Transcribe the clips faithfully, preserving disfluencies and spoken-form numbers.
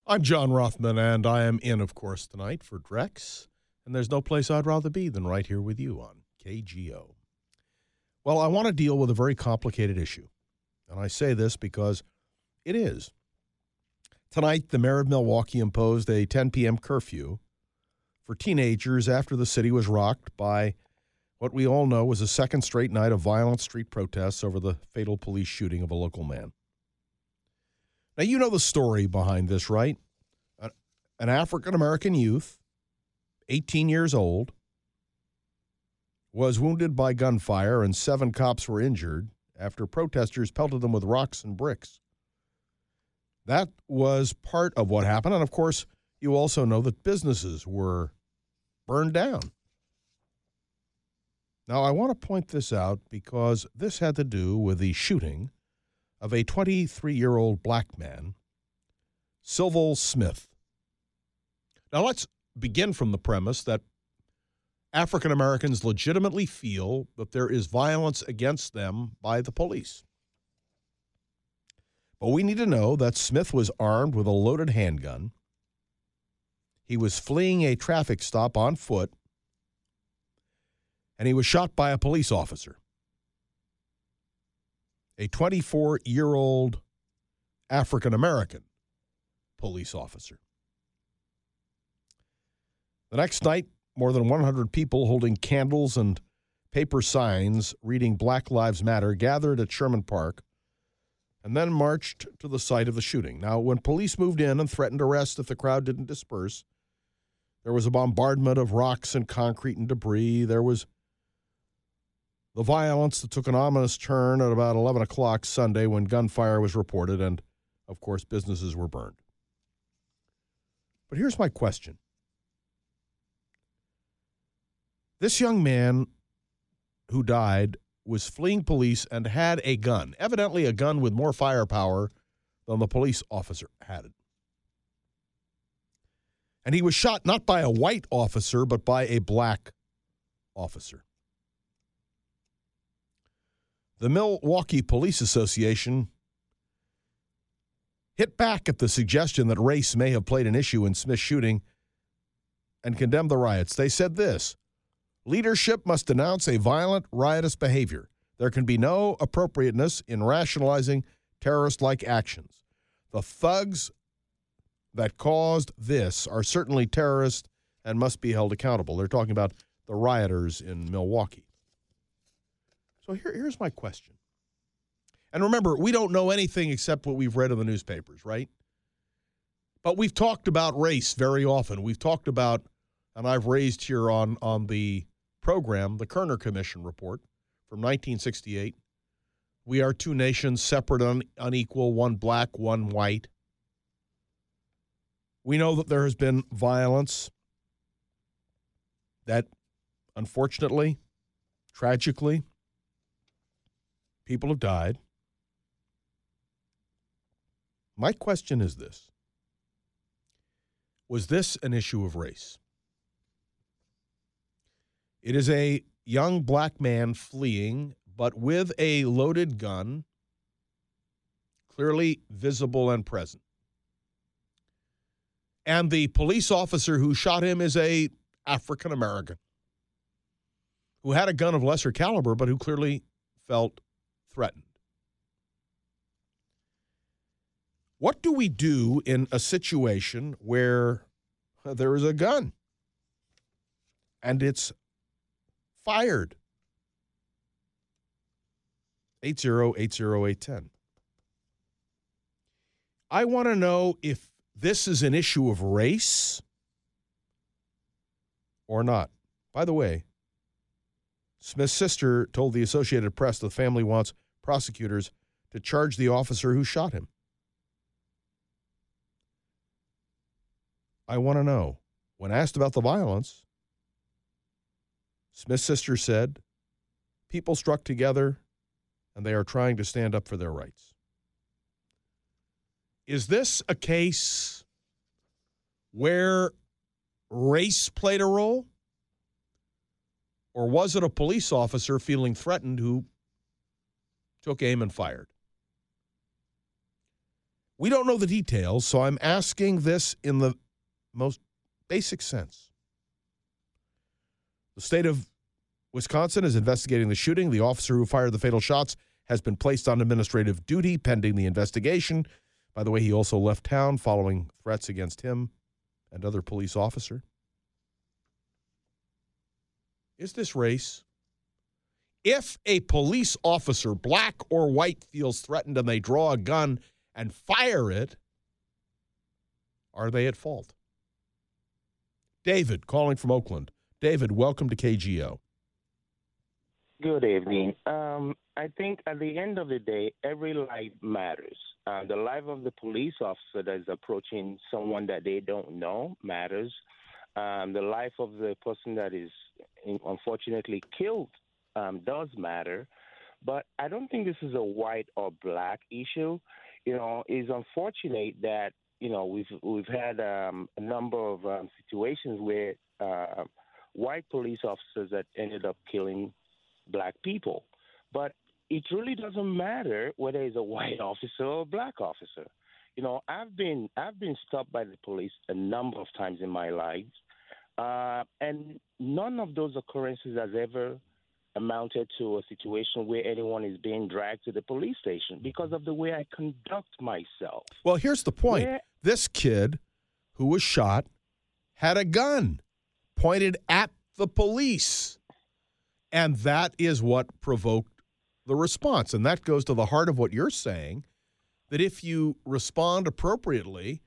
I'm John Rothman, and I am in, of course, tonight for Drex. And there's no place I'd rather be than right here with you on K G O. Well, I want to deal with a very complicated issue. And I say this because it is. Tonight, the mayor of Milwaukee imposed a ten p.m. curfew for teenagers after the city was rocked by what we all know was a second straight night of violent street protests over the fatal police shooting of a local man. Now, you know the story behind this, right? An African-American youth, eighteen years old, was wounded by gunfire and seven cops were injured after protesters pelted them with rocks and bricks. That was part of what happened. And, of course, you also know that businesses were burned down. Now, I want to point this out because this had to do with the shooting of a twenty-three-year-old black man, Sylville Smith. Now, let's begin from the premise that African Americans legitimately feel that there is violence against them by the police. But we need to know that Smith was armed with a loaded handgun. He was fleeing a traffic stop on foot, and he was shot by a police officer. A twenty-four-year-old African-American police officer. The next night, more than one hundred people holding candles and paper signs reading Black Lives Matter gathered at Sherman Park and then marched to the site of the shooting. Now, when police moved in and threatened arrest if the crowd didn't disperse, there was a bombardment of rocks and concrete and debris. There was the violence that took an ominous turn at about eleven o'clock Sunday when gunfire was reported and, of course, businesses were burned. But here's my question. This young man who died was fleeing police and had a gun, evidently a gun with more firepower than the police officer had it. And he was shot not by a white officer, but by a black officer. The Milwaukee Police Association hit back at the suggestion that race may have played an issue in Smith's shooting and condemned the riots. They said this: leadership must denounce a violent, riotous behavior. There can be no appropriateness in rationalizing terrorist-like actions. The thugs that caused this are certainly terrorists and must be held accountable. They're talking about the rioters in Milwaukee. So here, here's my question. And remember, we don't know anything except what we've read in the newspapers, right? But we've talked about race very often. We've talked about, and I've raised here on, on the program, the Kerner Commission report from nineteen sixty-eight. We are two nations, separate and unequal, one black, one white. We know that there has been violence that, unfortunately, tragically, people have died. My question is this: was this an issue of race? It is a young black man fleeing, but with a loaded gun, clearly visible and present. And the police officer who shot him is a African American who had a gun of lesser caliber, but who clearly felt threatened. What do we do in a situation where there is a gun and it's fired? eight zero eight zero eight one zero. I want to know if this is an issue of race or not. By the way, Smith's sister told the Associated Press the family wants prosecutors to charge the officer who shot him. I want to know, when asked about the violence, Smith's sister said, people struck together and they are trying to stand up for their rights. Is this a case where race played a role? Or was it a police officer feeling threatened who took aim and fired? We don't know the details, so I'm asking this in the most basic sense. The state of Wisconsin is investigating the shooting. The officer who fired the fatal shots has been placed on administrative duty pending the investigation. By the way, he also left town following threats against him and other police officer. Is this race? If a police officer, black or white, feels threatened and they draw a gun and fire it, are they at fault? David, calling from Oakland. David, welcome to K G O. Good evening. Um, I think at the end of the day, every life matters. Uh, the life of the police officer that is approaching someone that they don't know matters. Um, the life of the person that is unfortunately killed um, does matter. But I don't think this is a white or black issue. You know, it's unfortunate that, you know, we've we've had um, a number of um, situations where uh, white police officers that ended up killing black people. But it really doesn't matter whether it's a white officer or a black officer. You know, I've been I've been stopped by the police a number of times in my life, uh, and none of those occurrences has ever amounted to a situation where anyone is being dragged to the police station because of the way I conduct myself. Well, here's the point. Where, this kid who was shot had a gun pointed at the police. And that is what provoked the response. And that goes to the heart of what you're saying, that if you respond appropriately,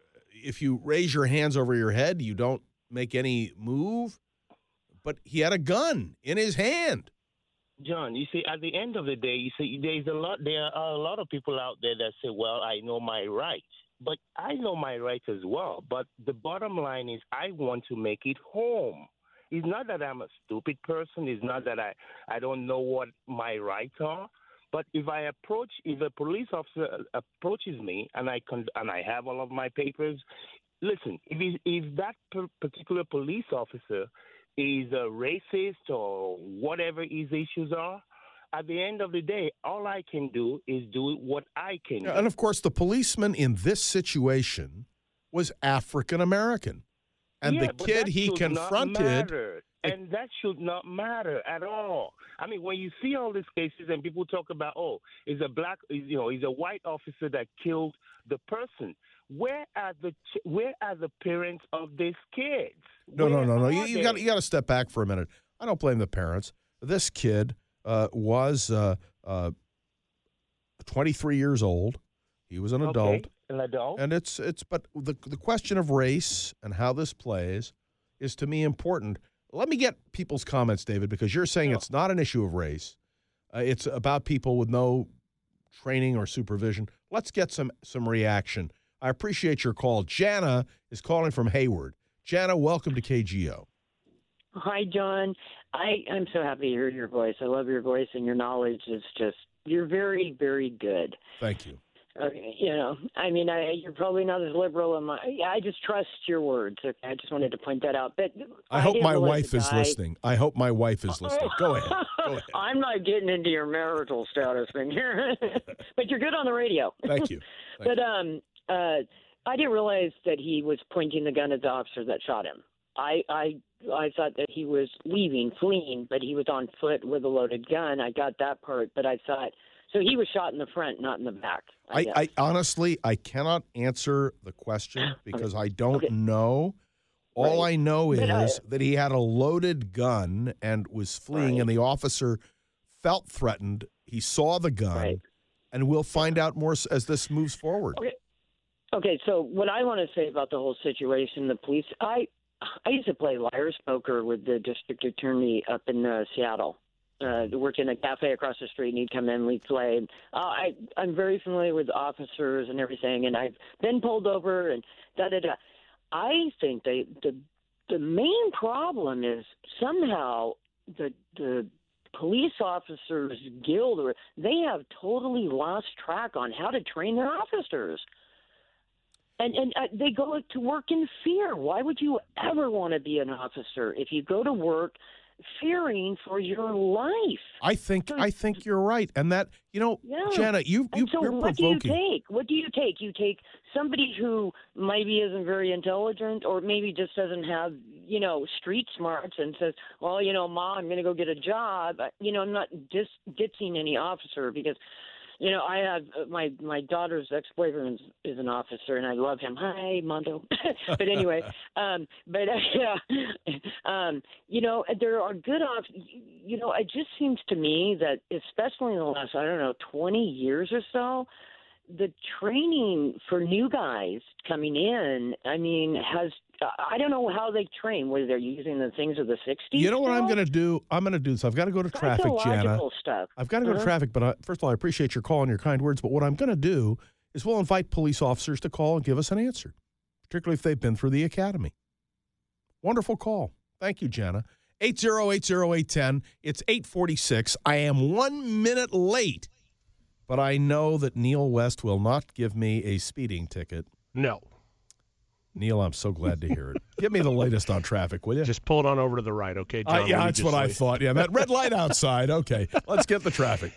if you raise your hands over your head, you don't make any move. But he had a gun in his hand. John, you see, at the end of the day, you see, there's a lot. There are a lot of people out there that say, "Well, I know my rights," but I know my rights as well. But the bottom line is, I want to make it home. It's not that I'm a stupid person. It's not that I, I don't know what my rights are. But if I approach, if a police officer approaches me and I con- and I have all of my papers, listen, if it, if that per- particular police officer is a racist or whatever his issues are, at the end of the day, all I can do is do what I can do. And of course, the policeman in this situation was African American. And yeah, the kid he confronted. And that should not matter at all. I mean, when you see all these cases and people talk about, oh, it's a black, you know, it's a white officer that killed the person. Where are the where are the parents of these kids? No, Where no, no, no. You, are you they? got you got to step back for a minute. I don't blame the parents. This kid uh, was uh, uh, twenty-three years old. He was an Okay, adult. an adult. And it's it's but the the question of race and how this plays is to me important. Let me get people's comments, David, because you're saying Sure. it's not an issue of race. Uh, it's about people with no training or supervision. Let's get some some reaction. I appreciate your call. Jana is calling from Hayward. Jana, welcome to K G O. Hi, John. I, I'm so happy to hear your voice. I love your voice, and your knowledge is just, you're very, very good. Thank you. Okay, you know, I mean, I, you're probably not as liberal in my. I just trust your words. Okay, I just wanted to point that out. But I, I hope didn't my realize wife the is guy- listening. I hope my wife is listening. Go ahead. Go ahead. I'm not getting into your marital status thing here, but you're good on the radio. Thank you. Thank But um, uh, I didn't realize that he was pointing the gun at the officer that shot him. I I I thought that he was leaving, fleeing, but he was on foot with a loaded gun. I got that part, but I thought. So he was shot in the front, not in the back. I, I, guess. I honestly, I cannot answer the question because I don't Okay. know. All Right. I know But I- is that he had a loaded gun and was fleeing, Right. and the officer felt threatened. He saw the gun, Right. and we'll find out more s- as this moves forward. Okay. Okay, so what I want to say about the whole situation, the police, I I used to play liar's poker with the district attorney up in uh, Seattle. Uh, work in a cafe across the street, and he'd come in, we'd play. And, uh, I I'm very familiar with officers and everything, and I've been pulled over and da da da. I think they the the main problem is somehow the the police officers guild, or they have totally lost track on how to train their officers. And and uh, they go to work in fear. Why would you ever want to be an officer? If you go to work fearing for your life. I think So- I think you're right, and that you know, Yeah. Jana, you, you And so you're what provoking. do you take? What do you take? You take somebody who maybe isn't very intelligent or maybe just doesn't have, you know, street smarts and says, well, you know, Ma, I'm going to go get a job. You know, I'm not dis- ditching any officer because, you know, I have uh, my my daughter's ex-boyfriend is, is an officer, and I love him. Hi, Mondo. But anyway, um, but uh, yeah, um, you know, there are good off. You know, it just seems to me that, especially in the last, I don't know, twenty years or so, the training for new guys coming in, I mean, has. I don't know how they train. Whether they're using the things of the sixties. You know what I'm still? going to do? I'm going to do this. I've got to go to traffic, Jana. Psychological stuff. I've got to go Uh-huh. to traffic, but I, first of all, I appreciate your call and your kind words. But what I'm going to do is we'll invite police officers to call and give us an answer, particularly if they've been through the academy. Wonderful call. Thank you, Jana. eight zero eight zero eight one zero. It's eight forty-six. I am one minute late, but I know that Neil West will not give me a speeding ticket. No. Neil, I'm so glad to hear it. Give me the latest on traffic, will you? Just pull it on over to the right, okay, John? Uh, yeah, What that's you what just I say. thought. Yeah, that red light outside. Okay, let's get the traffic.